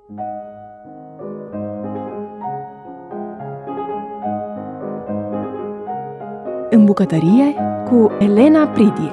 În bucătărie cu Elena Pridie.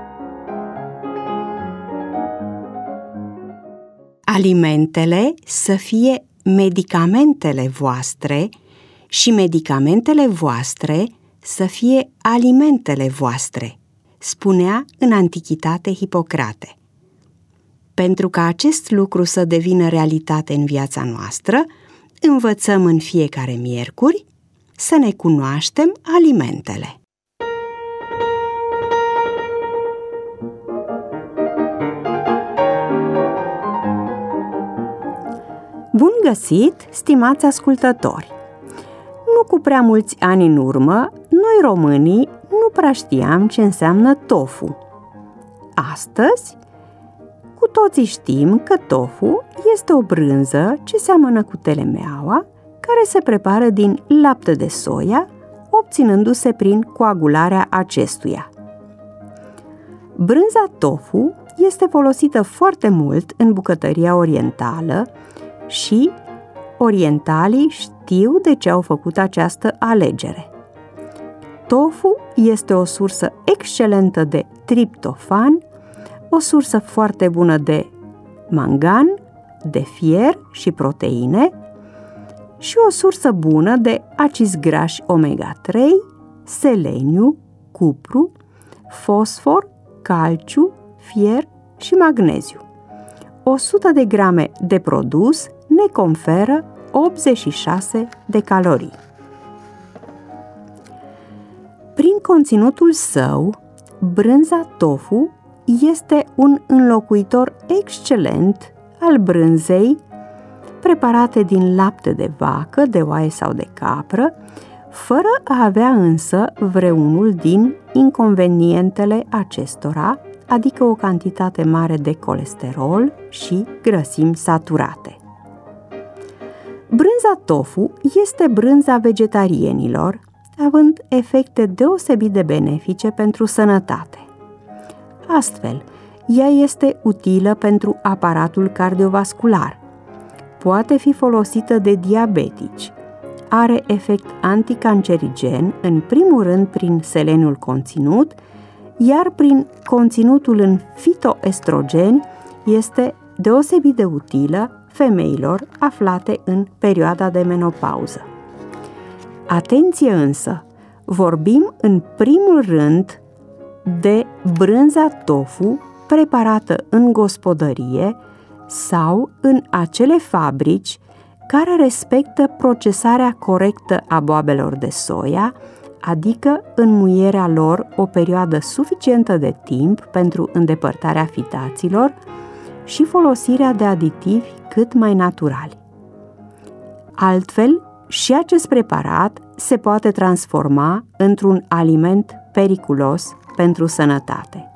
Alimentele să fie medicamentele voastre și medicamentele voastre să fie alimentele voastre, spunea în antichitate Hipocrate. Pentru ca acest lucru să devină realitate în viața noastră, învățăm în fiecare miercuri să ne cunoaștem alimentele. Bun găsit, stimați ascultători! Nu cu prea mulți ani în urmă, noi românii nu prea știam ce înseamnă tofu. Astăzi, cu toții știm că tofu este o brânză ce seamănă cu telemeaua, care se prepară din lapte de soia, obținându-se prin coagularea acestuia. Brânza tofu este folosită foarte mult în bucătăria orientală și orientalii știu de ce au făcut această alegere. Tofu este o sursă excelentă de triptofan, o sursă foarte bună de mangan, de fier și proteine și o sursă bună de acizi grași omega-3, seleniu, cupru, fosfor, calciu, fier și magneziu. 100 de grame de produs ne conferă 86 de calorii. Prin conținutul său, brânza tofu este un înlocuitor excelent al brânzei preparate din lapte de vacă, de oaie sau de capră, fără a avea însă vreunul din inconvenientele acestora, adică o cantitate mare de colesterol și grăsimi saturate. Brânza tofu este brânza vegetarienilor, având efecte deosebit de benefice pentru sănătate. Astfel, ea este utilă pentru aparatul cardiovascular, poate fi folosită de diabetici, are efect anticancerigen, în primul rând prin seleniul conținut, iar prin conținutul în fitoestrogeni este deosebit de utilă femeilor aflate în perioada de menopauză. Atenție însă, vorbim în primul rând de brânza tofu preparată în gospodărie sau în acele fabrici care respectă procesarea corectă a boabelor de soia, adică înmuierea lor o perioadă suficientă de timp pentru îndepărtarea fitaților și folosirea de aditivi cât mai naturali. Altfel, și acest preparat se poate transforma într-un aliment periculos pentru sănătate.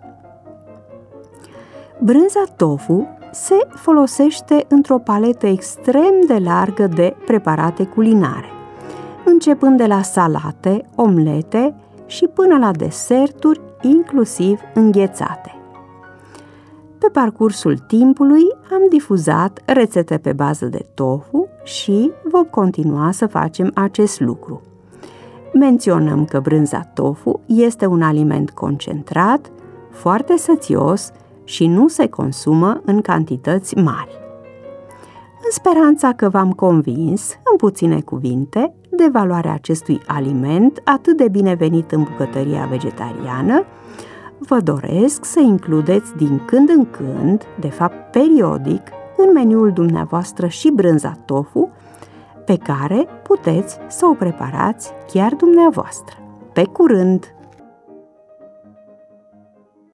Brânza tofu se folosește într-o paletă extrem de largă de preparate culinare, începând de la salate, omlete și până la deserturi, inclusiv înghețate. Pe parcursul timpului am difuzat rețete pe bază de tofu și vom continua să facem acest lucru. Menționăm că brânza tofu este un aliment concentrat, foarte sățios și nu se consumă în cantități mari. În speranța că v-am convins, în puține cuvinte, de valoarea acestui aliment atât de binevenit în bucătăria vegetariană, vă doresc să includeți din când în când, de fapt periodic, în meniul dumneavoastră și brânza tofu, pe care puteți să o preparați chiar dumneavoastră. Pe curând!